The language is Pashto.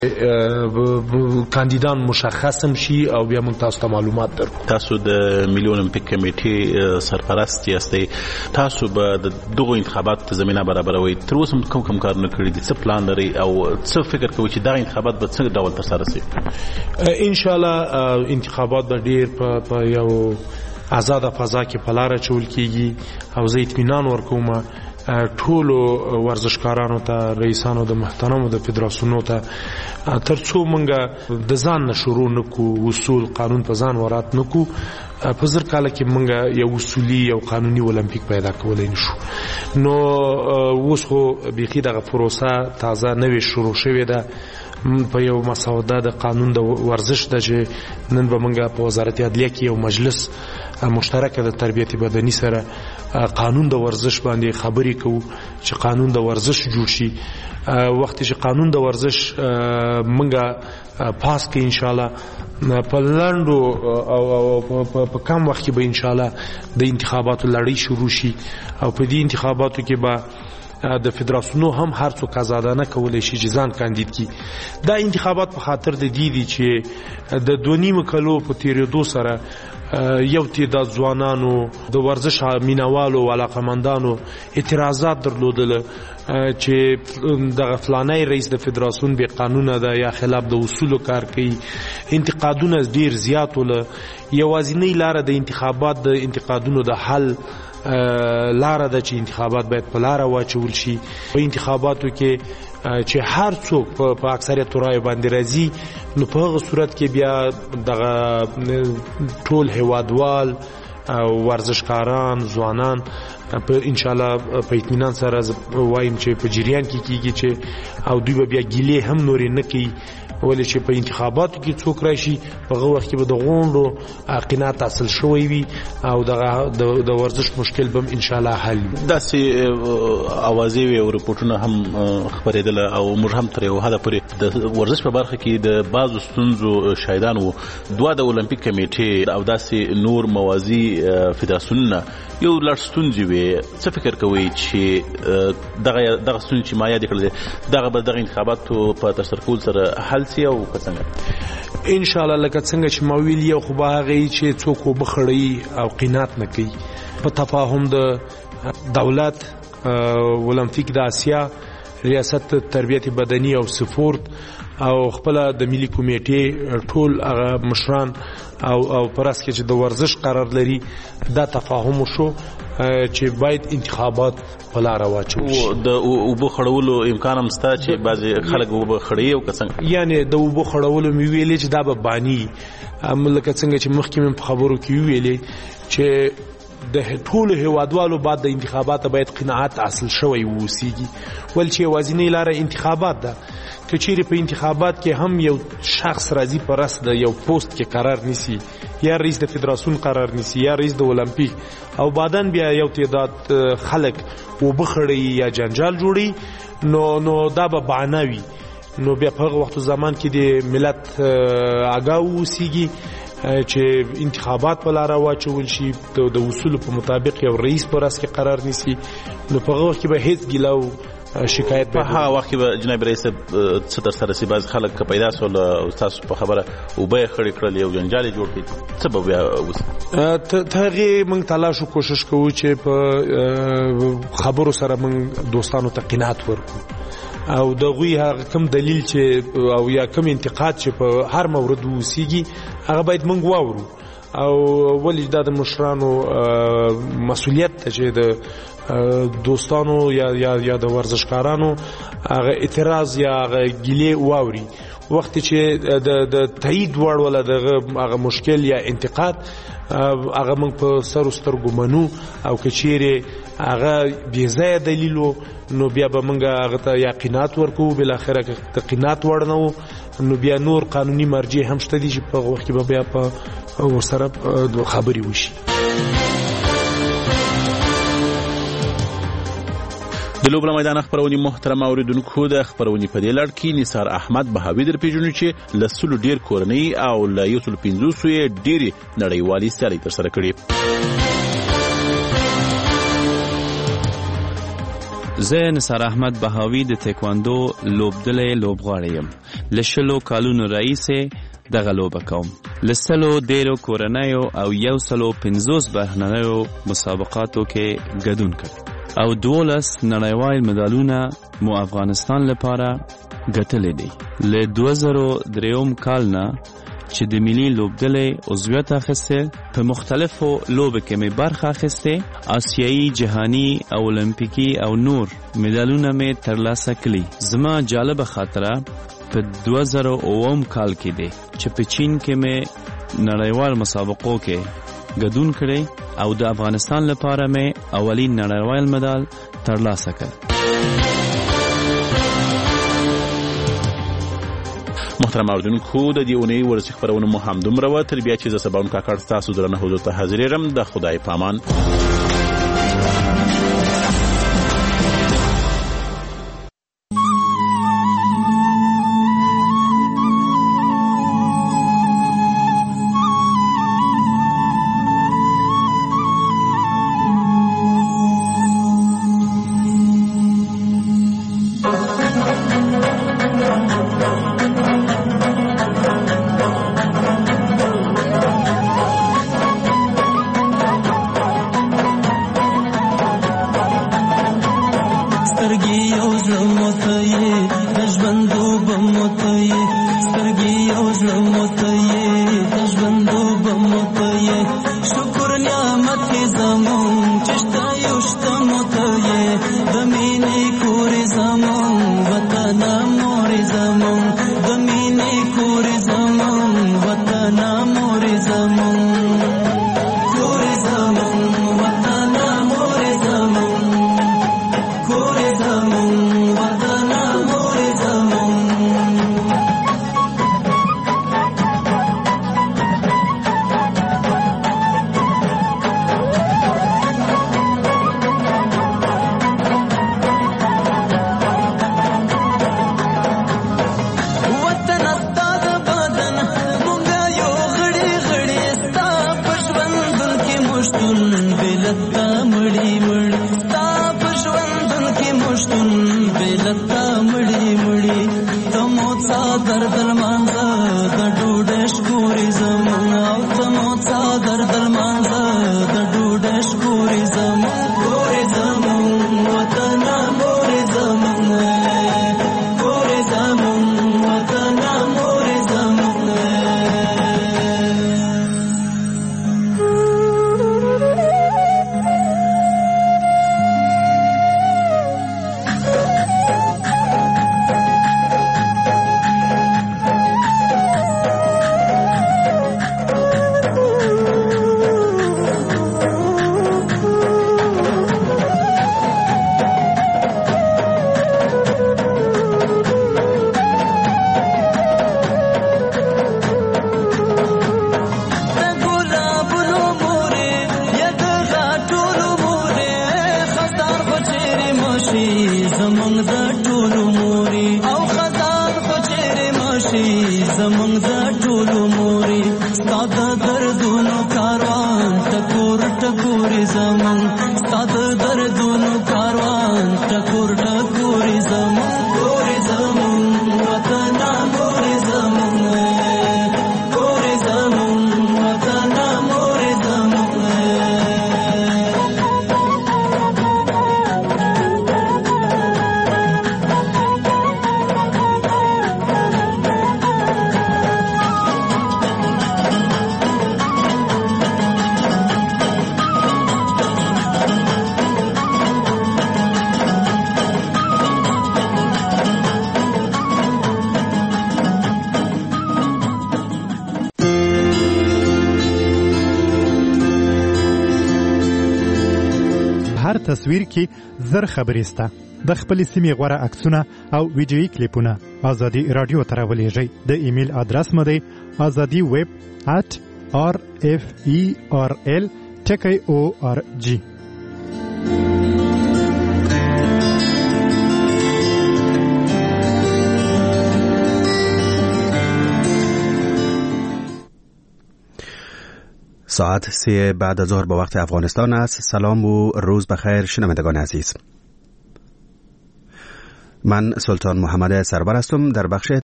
کاندیدان مشخصم شي او بیا موږ تاسو ته معلومات درکو. تاسو د ملي اولمپیک کمیټې سرپرست یاستئ، تاسو به د دغو انتخاباتو زمینه برابروئ. تر اوسه کوم کارونه کړي دي؟ څه پلان لرئ او څه فکر کوئ چې دغه انتخابات به څه ډول ترسره شي؟ انشاءالله انتخابات به ډیر په یو آزاده فضا کې په لاره چول کیږي او زه اطمینان ورکوم ټولو ورزشکارانو ته، رئیسانو د محترمو د فدراسیونو ته، ترڅو موږ د ځان نه شروع نکو، اصول قانون په ځان ورات نکو، په زر کاله کې موږ یو اصولي یو قانوني اولمپیک پیدا کولی نشو. نو اوس خو بیخي دغه پروسه تازه نوې شروع شوې ده په یو مسوده د قانون د ورزش ده چې نن به موږ په وزارت عدلیه کې یو مجلس مشترکه د تربیت بدني سره قانون د ورزش باندې خبرې کوو چې قانون د ورزش جوړ شي. وخت چې قانون د ورزش موږ پاس کې ان شاء الله په لاندو او په کم وخت کې به ان شاء الله د انتخاباتو لړۍ شروع شي او په دې انتخاباتو کې به د فدراسیونو هم هر څوک آزادانه کولی شي چې ځان کاندید کړي. دا انتخابات په خاطر د دې دي چې د 2.5 کلو په تیریدو سره یو تعداد ځوانانو د ورزش مینوالو او علاقمندانو اعتراضات درلودل چې دغه فلانی رئیس د فدراسیون بې قانونه ده یا خلاف د اصولو کار کوي. انتقادونه ډیر زیات ول. یوازینۍ لاره د انتخابات د انتقادونو د حل لاره ده چې انتخابات باید په لاره واچول شي. په انتخاباتو کې چې هر څوک په اکثریت رایو باندې راځي نو په هغه صورت کې بیا دغه ټول هیوادوال ورزشکاران ځوانان په ان شاء الله په اطمینان سره وایم چې په جریان کې کیږي چې او دوی به بیا ګیلې هم نورې نه کوي، ولې چې په انتخاباتو کې څوک راشي په هغه وخت کې به د غونډو قناعت حاصل شوی وي او د ورزش مشکل به ان شاء الله حل وي. داسې اوازې وي او رپورټونه هم خپرېدل او موږ هم تر یو حده پورې د ورزش په برخه کې د بعضو ستونزو شاهدان وو. دوه د اولمپیک کمیټې او داسې نور موازي فدراسیونونه یو لړ ستونزې وي. څه فکر کوئ چې دغه ستونزې چې ما یادې کړلې دغه به دغه انتخاباتو په ترسره کولو سره حل سي او که څنګه؟ ان شاء الله لکه څنګه چې ما ویل یو خو به هغه چې څوک وبخړي او قناعت نه کوي په تفاهم د دولت اولمپیک د آسیا ریاست تربیت بدني او سپورت او خپل د ملي کمیټې ټول هغه مشران او پرس کې چې د ورزش قرار لري دا تفاهم شو چې باید انتخابات په لاره واچول شي. د اوبو خړولو امکان هم شته چې بعضې خلک اوبه خړوي او که څنګه؟ یعنې د اوبو خړولو مې ویلې چې دا به باني لکه څنګه چې مخکې مې په خبرو کې ویلې چې د ټولو هیوادوالو بعد د انتخابات باید قناعت حاصل شوی ووسیږي، ول چې یوازینۍ لاره انتخابات ده. که چیرې په انتخابات کې هم یو شخص راځي په رس د یو پوست کې قرار نیسي، یا رئیس د فدراسیون قرار نیسي یا رئیس د اولمپیک، او بعدن بیا یو تعداد خلک وبخړي یا جنجال جوړي، نو دا به بهانه وي. نو بیا په هغه وخت زمان کې د ملت آګاه ووسیږي چې انتخابات په لاره واچول شي، د اصولو په مطابق یو رئیس په راس کې قرار نیسي. نو په هغه وخت کې به هیڅ ګیله او شکایت په هغه وخت کې به جناب رئیس څه ترسره شي؟ بعض خلک که پیدا سول او تاسو په خبره اوبه یې خړې کړل یو جنجال یې جوړ کړي، څه به بیا وشي؟ هغې موږ تلاش کوشش کوو چې په خبرو سره موږ دوستانو ته قناعت ورکړو او د هغوی هغه کوم دلیل چې او یا کوم انتقاد چې په هر مورد وسیږي هغه باید موږ واورو. او ولې دا د مشرانو مسؤلیت ته چې د دوستانو یا د ورزشکارانو هغه اعتراض یا هغه ګیلې واوري. وخت چې د تایید وړ ولا هغه مشکل یا انتقاد هغه موږ په سر سترګو منو، او که چیرې هغه بې ځایه دلیل نو بیا به موږ هغه ته یا قناعت ورکوو. بالاخره که د قناعت وړ نه و نو بیا نور قانوني مرجع هم شته دي چې په هغه وخت کې به بیا په ورسره خبرې وشي. د لوبله میدان خبرونې محترم اوریدونکو، د خبرونې په دې لړ کې نثار احمد بهاوي در پیژنو چې له 100 ډیر کورنۍ او له 150 یې ډېرې نړیوالې سیالۍ ترسره کړې. زه نثار احمد بهاوی د تکواندو لوبډلې لوبغاړی یم. له 20 کالونو راهیسې دغه لوبه کوم. له 100 کورنیو او 150 بهرنیو مسابقاتو کې ګډون کړ او 12 نړیوال مډالونه مو افغانستان لپاره ګټلې دي. له 2003 کال نه چې د ملي لوبډلې عضویت اخیسته په مختلفو لوبو کې مې برخه اخیسته. آسیایي، جهانی او المپیکي او نور مډالونه مې ترلاسه کړي. زما جالبه خاطره په 2009 کال کې دی چې په چین کې مې نړیوال مسابقو کې ګډون کړی او د افغانستان لپاره مې اولین نړیوال مډال ترلاسه کړ. محترم اوریدونکو، د دې اونۍ ورزشي خبرونه مو هم دومره وه. تر بیا چې زه سبا کاکړ تاسو درنه حضور ته حاضرېږم. د خدای پامان. تصویر کې زر خبرې سته. د خپل سیمې غوړه عکسونه او ویډیويي کلیپونه ازادي رادیو ته راولېږئ. د ایمیل ادرس مو دی azadiweb@referl.org. ساعت 3 بعد از ظهر با وقت افغانستان است. سلام و روز بخیر شنوندگان عزیز. من سلطان محمد سرور هستم. در بخش